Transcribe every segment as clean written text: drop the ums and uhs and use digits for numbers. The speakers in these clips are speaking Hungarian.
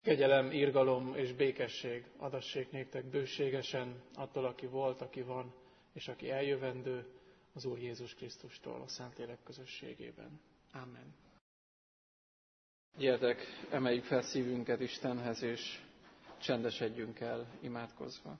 Kegyelem, irgalom és békesség adassék néktek bőségesen attól, aki volt, aki van, és aki eljövendő, az Úr Jézus Krisztustól, a Szentlélek közösségében. Amen. Gyertek, emeljük fel szívünket Istenhez, és csendesedjünk el imádkozva.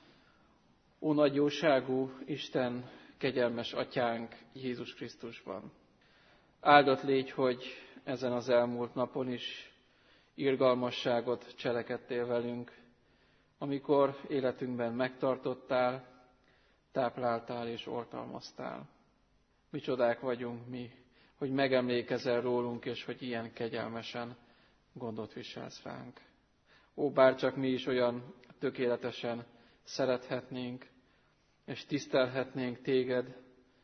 Ó nagy jóságú Isten, kegyelmes Atyánk Jézus Krisztusban! Áldott légy, hogy ezen az elmúlt napon is irgalmasságot cselekedtél velünk, amikor életünkben megtartottál, tápláltál és oltalmaztál. Micsodák vagyunk mi, hogy megemlékezel rólunk, és hogy ilyen kegyelmesen gondot viselsz ránk. Ó, bárcsak mi is olyan tökéletesen szerethetnénk, és tisztelhetnénk téged,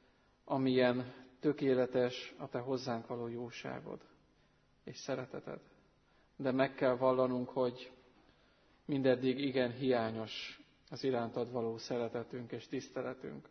amilyen tökéletes a te hozzánk való jóságod és szereteted. De meg kell vallanunk, hogy mindeddig igen hiányos az irántad való szeretetünk és tiszteletünk.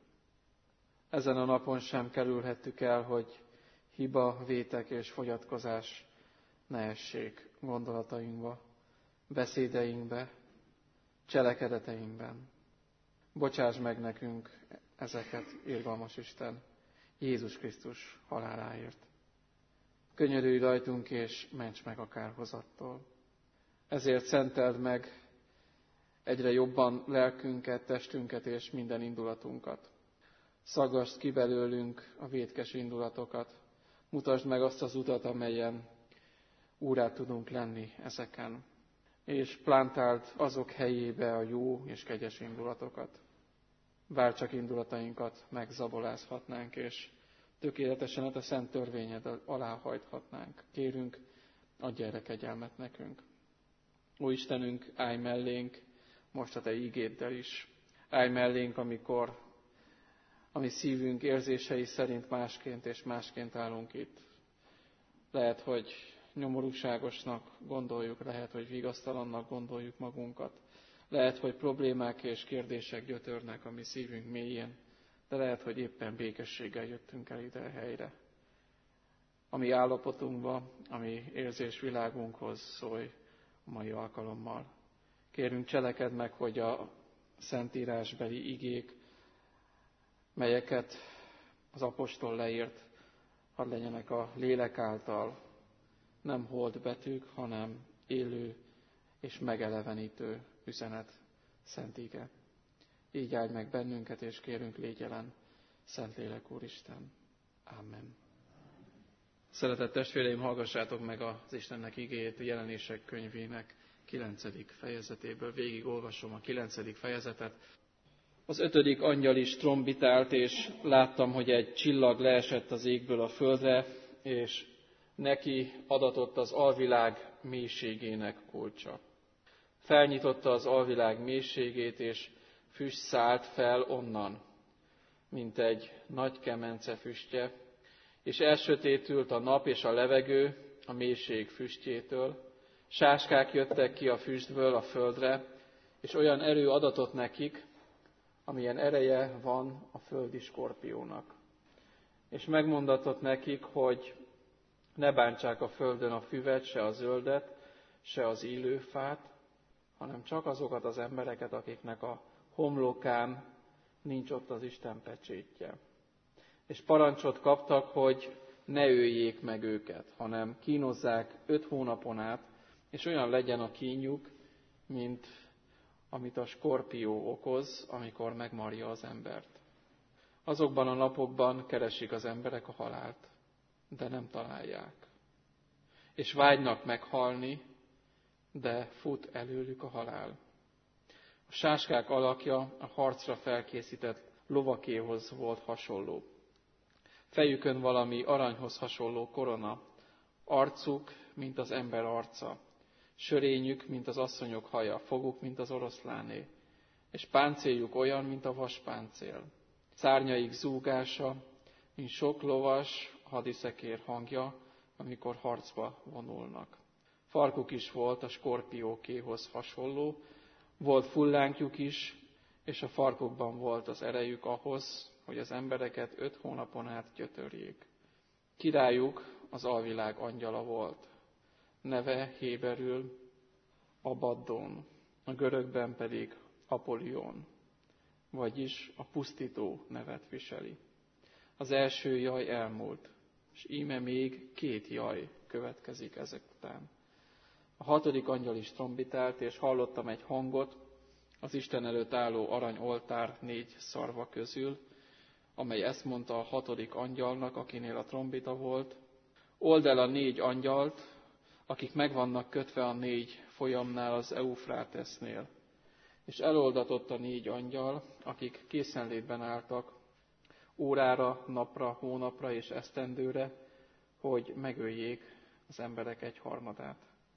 Ezen a napon sem kerülhettük el, hogy hiba, vétek és fogyatkozás ne essék gondolatainkba, beszédeinkbe, cselekedeteinkben. Bocsáss meg nekünk ezeket, irgalmas Isten, Jézus Krisztus haláláért. Könyörülj rajtunk, és ments meg a kárhozattól. Ezért szenteld meg egyre jobban lelkünket, testünket és minden indulatunkat. Szaggasd ki belőlünk a vétkes indulatokat. Mutasd meg azt az utat, amelyen úrá tudunk lenni ezeken. És plántáld azok helyébe a jó és kegyes indulatokat. Bárcsak indulatainkat megzabolázhatnánk, és tökéletesen a te szent törvényed alá hajthatnánk. Kérünk, adj erre kegyelmet nekünk. Ó Istenünk, állj mellénk, most a te ígéddel is. Állj mellénk, amikor a mi szívünk érzései szerint másként és másként állunk itt. Lehet, hogy nyomorúságosnak gondoljuk, lehet, hogy vigasztalannak gondoljuk magunkat. Lehet, hogy problémák és kérdések gyötörnek a mi szívünk mélyén, de lehet, hogy éppen békességgel jöttünk el ide a helyre. A mi állapotunkba, a mi érzésvilágunkhoz szólj a mai alkalommal. Kérünk, cselekedd meg, hogy a szentírásbeli igék, melyeket az apostol leírt, hadd legyenek a lélek által nem hold betűk, hanem élő és megelevenítő üzenet, szent ige. Így áldj meg bennünket, és kérünk, légy jelen, Szentlélek Úristen. Amen. Szeretett testvéreim, hallgassátok meg az Istennek igéjét a Jelenések könyvének 9. fejezetéből. Végig olvasom a 9. fejezetet. Az 5. angyal is trombitált, és láttam, hogy egy csillag leesett az égből a földre, és neki adatott az alvilág mélységének kulcsa. Felnyitotta az alvilág mélységét, és füst szállt fel onnan, mint egy nagy kemence füstje, és elsötétült a nap és a levegő a mélység füstjétől. Sáskák jöttek ki a füstből a földre, és olyan erő adatott nekik, amilyen ereje van a földi skorpiónak. És megmondatott nekik, hogy ne bántsák a földön a füvet, se a zöldet, se az illőfát, hanem csak azokat az embereket, akiknek a homlokán nincs ott az Isten pecsétje. És parancsot kaptak, hogy ne öljék meg őket, hanem kínozzák 5 hónapon át, és olyan legyen a kínjuk, mint amit a skorpió okoz, amikor megmarja az embert. Azokban a napokban keresik az emberek a halált, de nem találják. És vágynak meghalni, de fut előlük a halál. A sáskák alakja a harcra felkészített lovakéhoz volt hasonló. Fejükön valami aranyhoz hasonló korona, arcuk, mint az ember arca, sörényük, mint az asszonyok haja, foguk, mint az oroszláné, és páncéljuk olyan, mint a vaspáncél. Szárnyaik zúgása, mint sok lovas hadiszekér hangja, amikor harcba vonulnak. Farkuk is volt a skorpiókéhoz hasonló, volt fullánkjuk is, és a farkukban volt az erejük ahhoz, hogy az embereket 5 hónapon át gyötörjék. Királyuk az alvilág angyala volt. Neve héberül Abaddon, a görögben pedig Apolion, vagyis a pusztító nevet viseli. Az első jaj elmúlt, és íme még 2 jaj következik ezek után. A 6. angyal is trombitált, és hallottam egy hangot az Isten előtt álló aranyoltár 4 szarva közül, amely ezt mondta a 6. angyalnak, akinél a trombita volt: old el a 4 angyalt, akik meg vannak kötve a 4 folyamnál az Eufrátesznél. És eloldatott a 4 angyal, akik készenlétben álltak, órára, napra, hónapra és esztendőre, hogy megöljék az emberek 1/3.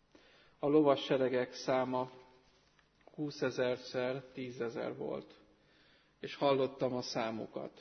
A lovas seregek száma 20 000-szer 10 000 volt, és hallottam a számukat.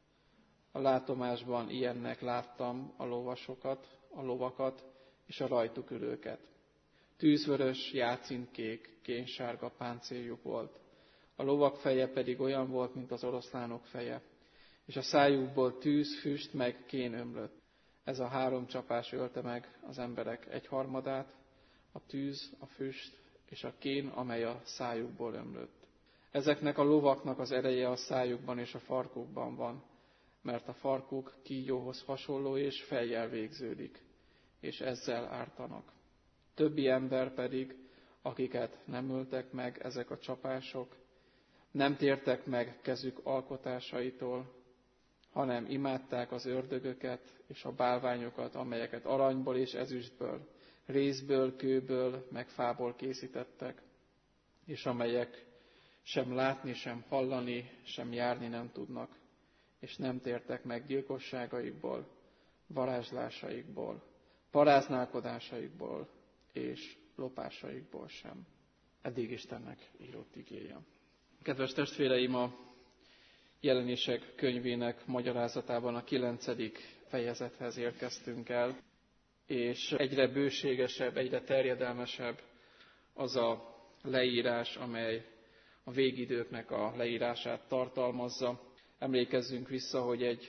A látomásban ilyennek láttam a lovasokat, a lovakat és a rajtuk ülőket. Tűzvörös, jászintkék, kénsárga páncéljuk volt. A lovak feje pedig olyan volt, mint az oroszlánok feje, és a szájukból tűz, füst meg kén ömlött. Ez a 3 csapás ölte meg az emberek 1/3, a tűz, a füst és a kén, amely a szájukból ömlött. Ezeknek a lovaknak az ereje a szájukban és a farkukban van, mert a farkuk kígyóhoz hasonló és fejjel végződik, és ezzel ártanak. Többi ember pedig, akiket nem öltek meg ezek a csapások, nem tértek meg kezük alkotásaitól, hanem imádták az ördögöket és a bálványokat, amelyeket aranyból és ezüstből, rézből, kőből, meg fából készítettek, és amelyek sem látni, sem hallani, sem járni nem tudnak, és nem tértek meg gyilkosságaikból, varázslásaikból, paráználkodásaikból és lopásaikból sem. Eddig Istennek írott igéje. Kedves testvéreim, a Jelenések könyvének magyarázatában a 9. fejezethez érkeztünk el, és egyre bőségesebb, egyre terjedelmesebb az a leírás, amely a végidőknek a leírását tartalmazza. Emlékezzünk vissza, hogy egy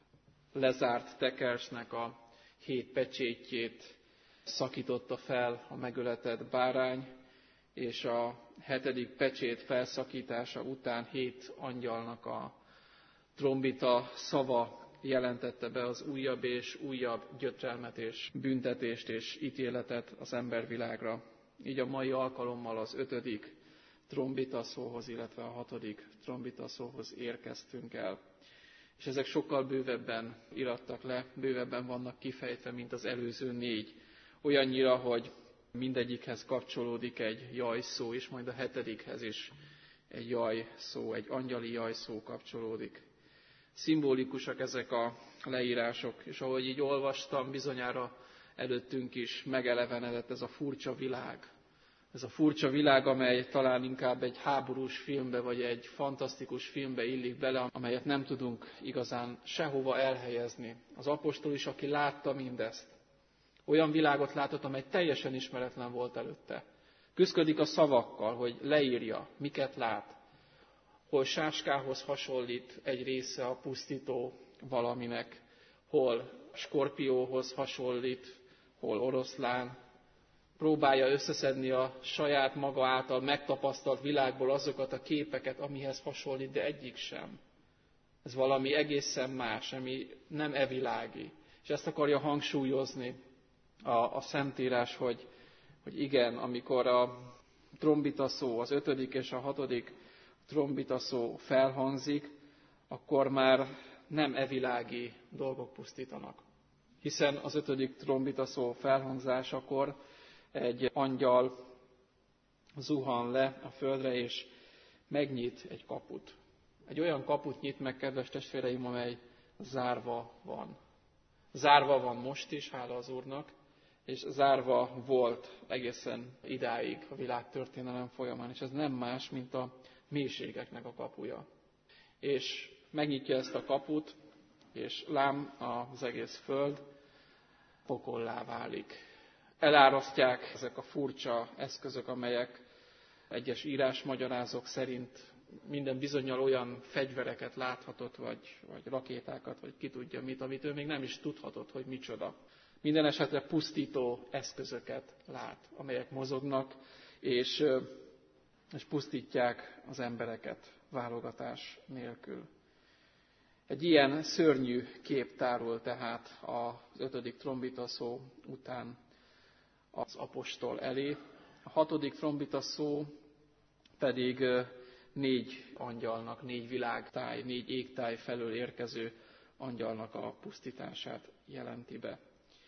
lezárt tekersnek a 7 pecsétjét szakította fel a megöletett bárány, és a 7. pecsét felszakítása után 7 angyalnak a trombita szava jelentette be az újabb és újabb gyötrelmet és büntetést és ítéletet az embervilágra. Így a mai alkalommal az 5. trombita szóhoz, illetve a 6. trombita szóhoz érkeztünk el. És ezek sokkal bővebben irattak le, bővebben vannak kifejtve, mint az előző 4. Olyannyira, hogy mindegyikhez kapcsolódik egy jaj szó, és majd a 7. is egy jaj szó, egy angyali jaj szó kapcsolódik. Szimbólikusak ezek a leírások, és ahogy így olvastam, bizonyára előttünk is megelevenedett ez a furcsa világ. Ez a furcsa világ, amely talán inkább egy háborús filmbe, vagy egy fantasztikus filmbe illik bele, amelyet nem tudunk igazán sehova elhelyezni. Az apostol is, aki látta mindezt, olyan világot látott, amely teljesen ismeretlen volt előtte. Küszködik a szavakkal, hogy leírja, miket lát. Hol sáskához hasonlít egy része a pusztító valaminek, hol skorpióhoz hasonlít, hol oroszlán. Próbálja összeszedni a saját maga által megtapasztalt világból azokat a képeket, amihez hasonlít, de egyik sem. Ez valami egészen más, ami nem evilági. És ezt akarja hangsúlyozni a Szentírás, hogy igen, amikor a trombita szó, az 5. és a 6. trombita szó felhangzik, akkor már nem evilági dolgok pusztítanak. Hiszen az 5. trombita szó felhangzásakor egy angyal zuhan le a földre, és megnyit egy kaput. Egy olyan kaput nyit meg, kedves testvéreim, amely zárva van. Zárva van most is, hála az Úrnak, és zárva volt egészen idáig a világtörténelem folyamán, és ez nem más, mint a mélységeknek a kapuja. És megnyitja ezt a kaput, és lám az egész föld pokollá válik. Elárasztják ezek a furcsa eszközök, amelyek egyes írásmagyarázók szerint minden bizonnyal olyan fegyvereket láthatott, vagy rakétákat, vagy ki tudja mit, amit ő még nem is tudhatott, hogy micsoda. Minden esetre pusztító eszközöket lát, amelyek mozognak, és pusztítják az embereket válogatás nélkül. Egy ilyen szörnyű kép tárul tehát az 5. trombitaszó után az apostol elé. A 6. trombitaszó pedig 4 angyalnak, 4 világtáj, 4 égtáj felől érkező angyalnak a pusztítását jelenti be.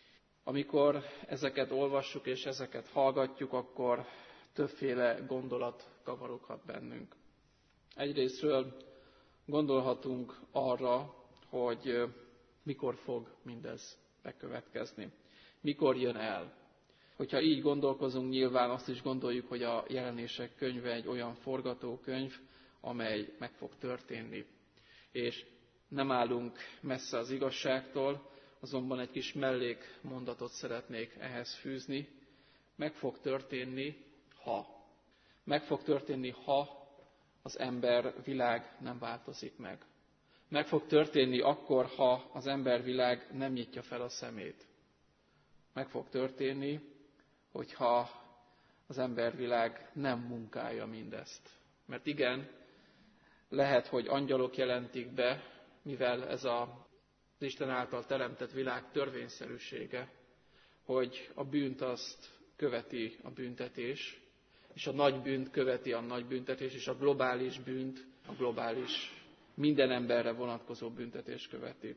Amikor ezeket olvassuk és ezeket hallgatjuk, akkor többféle gondolat kavaroghat bennünk. Egyrészről gondolhatunk arra, hogy mikor fog mindez bekövetkezni, mikor jön el. Hogyha így gondolkozunk, nyilván azt is gondoljuk, hogy a Jelenések könyve egy olyan forgatókönyv, amely meg fog történni. És nem állunk messze az igazságtól, azonban egy kis mellékmondatot szeretnék ehhez fűzni. Meg fog történni, ha. Meg fog történni, ha az embervilág nem változik meg. Meg fog történni akkor, ha az embervilág nem nyitja fel a szemét. Meg fog történni, hogyha az embervilág nem munkálja mindezt. Mert igen, lehet, hogy angyalok jelentik be, mivel ez az Isten által teremtett világ törvényszerűsége, hogy a bűnt azt követi a büntetés, és a nagy bűnt követi a nagy büntetés, és a globális bűnt, a globális minden emberre vonatkozó büntetés követi.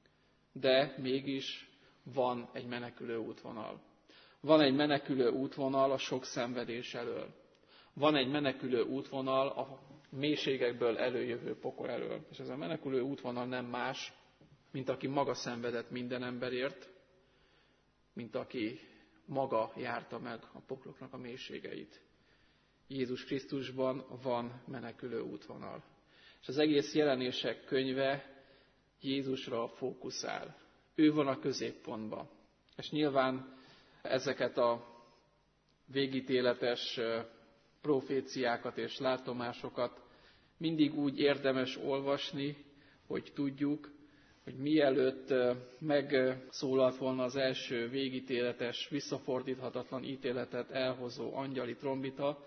De mégis van egy menekülő útvonal. Van egy menekülő útvonal a sok szenvedés elől. Van egy menekülő útvonal a mélységekből előjövő pokol elől. És ez a menekülő útvonal nem más, mint aki maga szenvedett minden emberért, mint aki maga járta meg a pokloknak a mélységeit. Jézus Krisztusban van menekülő útvonal. És az egész Jelenések könyve Jézusra fókuszál. Ő van a középpontban. És nyilván ezeket a végítéletes proféciákat és látomásokat mindig úgy érdemes olvasni, hogy tudjuk, hogy mielőtt megszólalt volna az első végítéletes, visszafordíthatatlan ítéletet elhozó angyali trombita,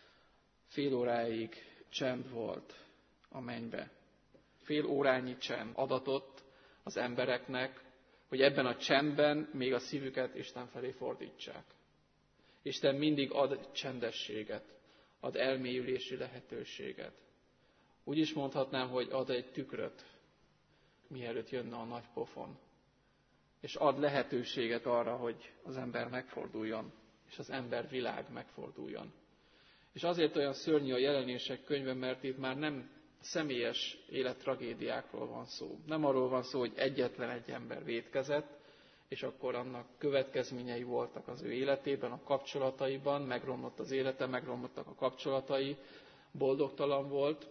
fél óráig csend volt a mennybe. Fél órányi csend adatott az embereknek, hogy ebben a csendben még a szívüket Isten felé fordítsák. Isten mindig ad csendességet, ad elmélyülési lehetőséget. Úgy is mondhatnám, hogy ad egy tükröt, mielőtt jönne a nagy pofon. És ad lehetőséget arra, hogy az ember megforduljon, és az ember világ megforduljon. És azért olyan szörnyű a Jelenések könyve, mert itt már nem személyes élettragédiákról van szó. Nem arról van szó, hogy egyetlen egy ember vétkezett, és akkor annak következményei voltak az ő életében, a kapcsolataiban, megromlott az élete, megromlottak a kapcsolatai, boldogtalan volt,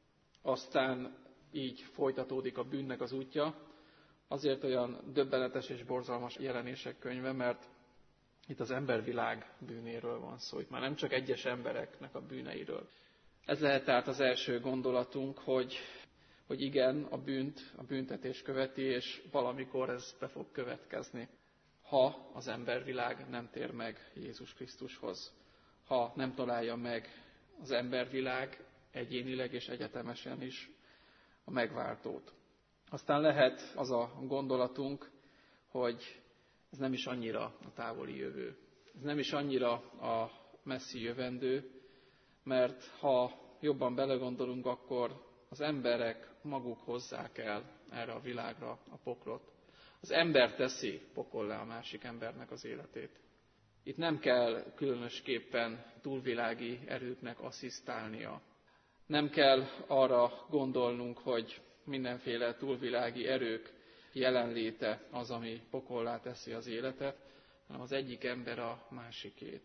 aztán így folytatódik a bűnnek az útja. Azért olyan döbbenetes és borzalmas Jelenések könyve, mert itt az embervilág bűnéről van szó. Itt már nem csak egyes embereknek a bűneiről. Ez lehet tehát az első gondolatunk, hogy igen, a büntetés követi, és valamikor ez be fog következni, ha az embervilág nem tér meg Jézus Krisztushoz, ha nem találja meg az embervilág egyénileg és egyetemesen is a megváltót. Aztán lehet az a gondolatunk, hogy ez nem is annyira a távoli jövő. Ez nem is annyira a messzi jövendő, mert ha jobban belegondolunk, akkor az emberek maguk hozzák el erre a világra a poklot. Az ember teszi pokollá a másik embernek az életét. Itt nem kell különösképpen túlvilági erőknek asszisztálnia. Nem kell arra gondolnunk, hogy mindenféle túlvilági erők jelenléte az, ami pokollá teszi az életet, hanem az egyik ember a másikét.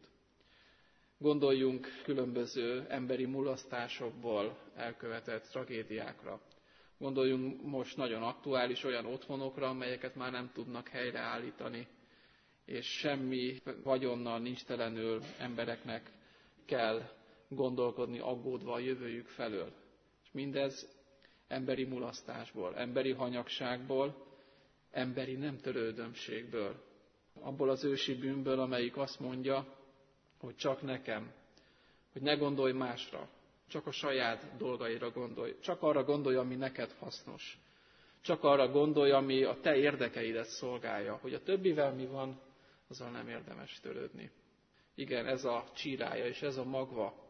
Gondoljunk különböző emberi mulasztásokból elkövetett tragédiákra. Gondoljunk most nagyon aktuális olyan otthonokra, amelyeket már nem tudnak helyreállítani, és semmi vagyonnal nincs telenül embereknek kell gondolkodni, aggódva a jövőjük felől. És mindez emberi mulasztásból, emberi hanyagságból, emberi nem törődömségből. Abból az ősi bűnből, amelyik azt mondja, hogy csak nekem, hogy ne gondolj másra, csak a saját dolgaira gondolj, csak arra gondolj, ami neked hasznos. Csak arra gondolj, ami a te érdekeidet szolgálja, hogy a többivel mi van, azzal nem érdemes törődni. Igen, ez a csírája és ez a magva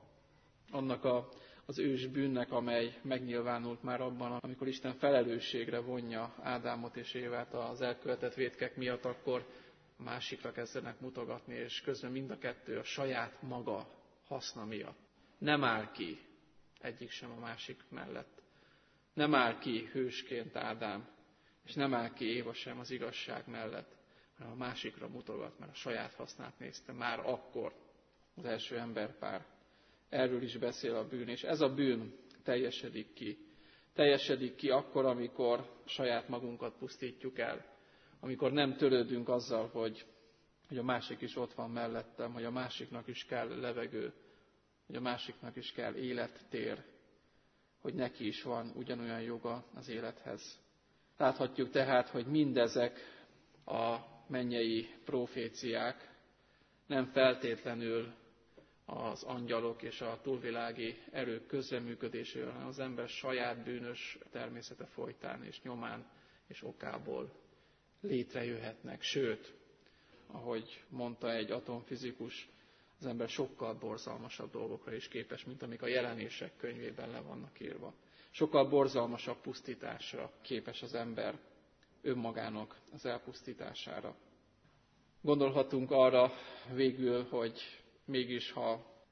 annak az ős bűnnek, amely megnyilvánult már abban, amikor Isten felelősségre vonja Ádámot és Évát az elkövetett vétkek miatt, akkor a másikra kezdenek mutogatni, és közben mind a kettő a saját maga haszna miatt. Nem áll ki egyik sem a másik mellett. Nem áll ki hősként Ádám, és nem áll ki Éva sem az igazság mellett, hanem a másikra mutogat, mert a saját hasznát nézte már akkor az első emberpár. Erről is beszél a bűn, és ez a bűn teljesedik ki. Teljesedik ki akkor, amikor saját magunkat pusztítjuk el, amikor nem törődünk azzal, hogy a másik is ott van mellettem, hogy a másiknak is kell levegő, hogy a másiknak is kell élettér, hogy neki is van ugyanolyan joga az élethez. Láthatjuk tehát, hogy mindezek a mennyei proféciák nem feltétlenül az angyalok és a túlvilági erők közreműködésével, hanem az ember saját bűnös természete folytán és nyomán és okából létrejöhetnek. Sőt, ahogy mondta egy atomfizikus, az ember sokkal borzalmasabb dolgokra is képes, mint amik a Jelenések könyvében le vannak írva. Sokkal borzalmasabb pusztításra képes az ember önmagának az elpusztítására. Gondolhatunk arra végül, hogy mégis, ha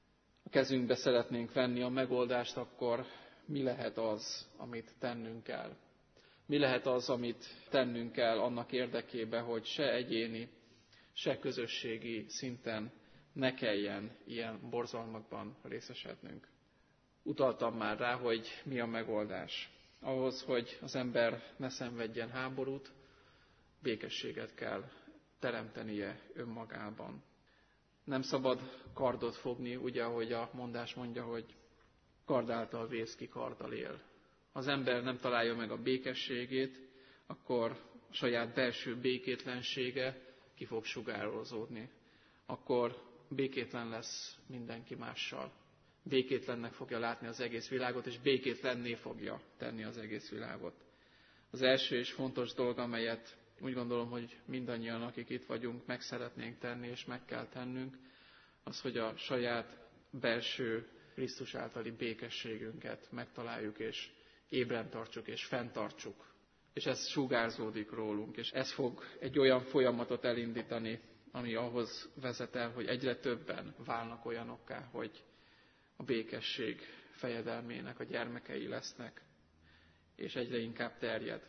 a kezünkbe szeretnénk venni a megoldást, akkor mi lehet az, amit tennünk kell? Mi lehet az, amit tennünk kell annak érdekében, hogy se egyéni, se közösségi szinten ne kelljen ilyen borzalmakban részesednünk? Utaltam már rá, hogy mi a megoldás. Ahhoz, hogy az ember ne szenvedjen háborút, békességet kell teremtenie önmagában. Nem szabad kardot fogni, ugye, ahogy a mondás mondja, hogy kard által vész ki, karddal él. Ha az ember nem találja meg a békességét, akkor a saját belső békétlensége ki fog sugározódni. Akkor békétlen lesz mindenki mással. Békétlennek fogja látni az egész világot, és békétlenné fogja tenni az egész világot. Az első és fontos dolog, amelyet úgy gondolom, hogy mindannyian, akik itt vagyunk, meg szeretnénk tenni, és meg kell tennünk, az, hogy a saját belső Krisztus általi békességünket megtaláljuk, és ébren tartsuk, és fenntartsuk. És ez sugárzódik rólunk, és ez fog egy olyan folyamatot elindítani, ami ahhoz vezet el, hogy egyre többen válnak olyanokká, hogy a békesség fejedelmének a gyermekei lesznek, és egyre inkább terjed.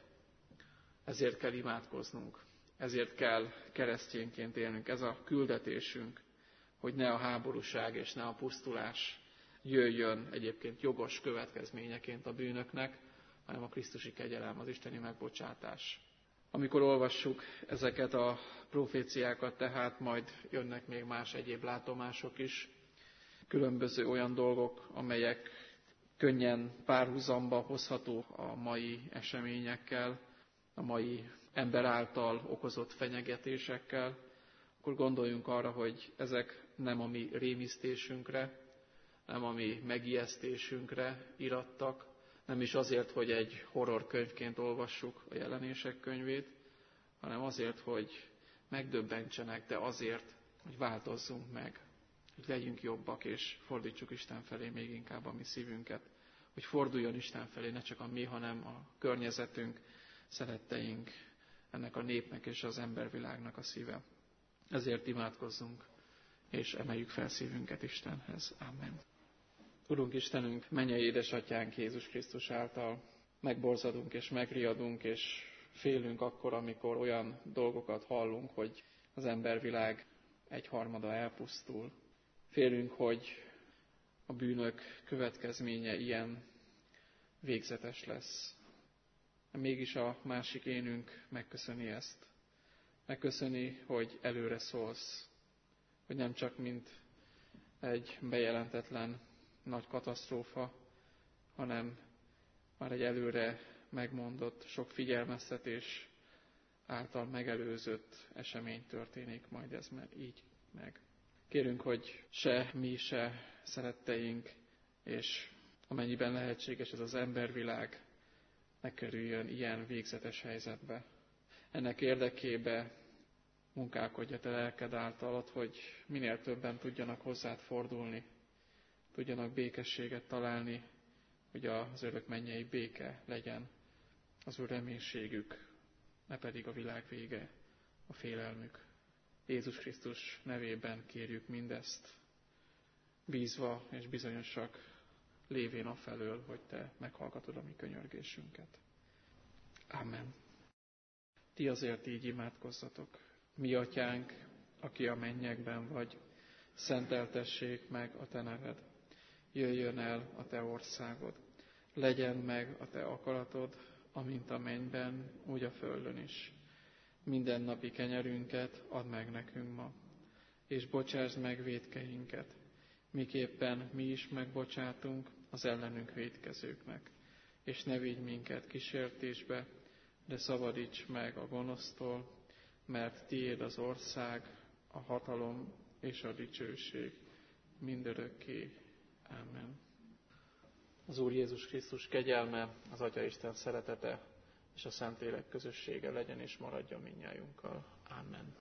Ezért kell imádkoznunk, ezért kell keresztényként élnünk. Ez a küldetésünk, hogy ne a háborúság és ne a pusztulás jöjjön egyébként jogos következményeként a bűnöknek, hanem a krisztusi kegyelem, az isteni megbocsátás. Amikor olvassuk ezeket a proféciákat, tehát majd jönnek még más egyéb látomások is, különböző olyan dolgok, amelyek könnyen párhuzamba hozható a mai eseményekkel, a mai ember által okozott fenyegetésekkel, akkor gondoljunk arra, hogy ezek nem a mi rémisztésünkre, nem a mi megijesztésünkre irattak, nem is azért, hogy egy horror könyvként olvassuk a Jelenések könyvét, hanem azért, hogy megdöbbentsenek, de azért, hogy változzunk meg, hogy legyünk jobbak, és fordítsuk Isten felé még inkább a mi szívünket, hogy forduljon Isten felé ne csak a mi, hanem a környezetünk, szeretteink, ennek a népnek és az embervilágnak a szíve. Ezért imádkozzunk, és emeljük fel szívünket Istenhez. Amen. Urunk Istenünk, mennyei édesatyánk Jézus Krisztus által megborzadunk és megriadunk, és félünk akkor, amikor olyan dolgokat hallunk, hogy az embervilág egyharmada elpusztul. Félünk, hogy a bűnök következménye ilyen végzetes lesz. Mégis a másik énünk megköszöni ezt. Megköszöni, hogy előre szólsz, hogy nem csak mint egy bejelentetlen nagy katasztrófa, hanem már egy előre megmondott, sok figyelmeztetés által megelőzött esemény történik majd ez így meg. Kérünk, hogy se mi, se szeretteink, és amennyiben lehetséges ez az embervilág, ne kerüljön ilyen végzetes helyzetbe. Ennek érdekébe munkálkodj a te lelked által, hogy minél többen tudjanak hozzád fordulni, tudjanak békességet találni, hogy az örök mennyei béke legyen az ő reménységük, ne pedig a világ vége, a félelmük. Jézus Krisztus nevében kérjük mindezt, bízva és bizonyosak lévén afelől, hogy te meghallgatod a mi könyörgésünket. Amen. Ti azért így imádkozzatok. Mi atyánk, aki a mennyekben vagy, szenteltessék meg a te neved. Jöjjön el a te országod. Legyen meg a te akaratod, amint a mennyben, úgy a földön is. Mindennapi kenyerünket add meg nekünk ma, és bocsásd meg vétkeinket, miképpen mi is megbocsátunk az ellenünk vétkezőknek. És ne vigy minket kísértésbe, de szabadíts meg a gonosztól, mert tiéd az ország, a hatalom és a dicsőség mindörökké. Amen. Az Úr Jézus Krisztus kegyelme, az Atyaisten szeretete és a Szentlélek közössége legyen és maradjon mindnyájunkkal. Amen.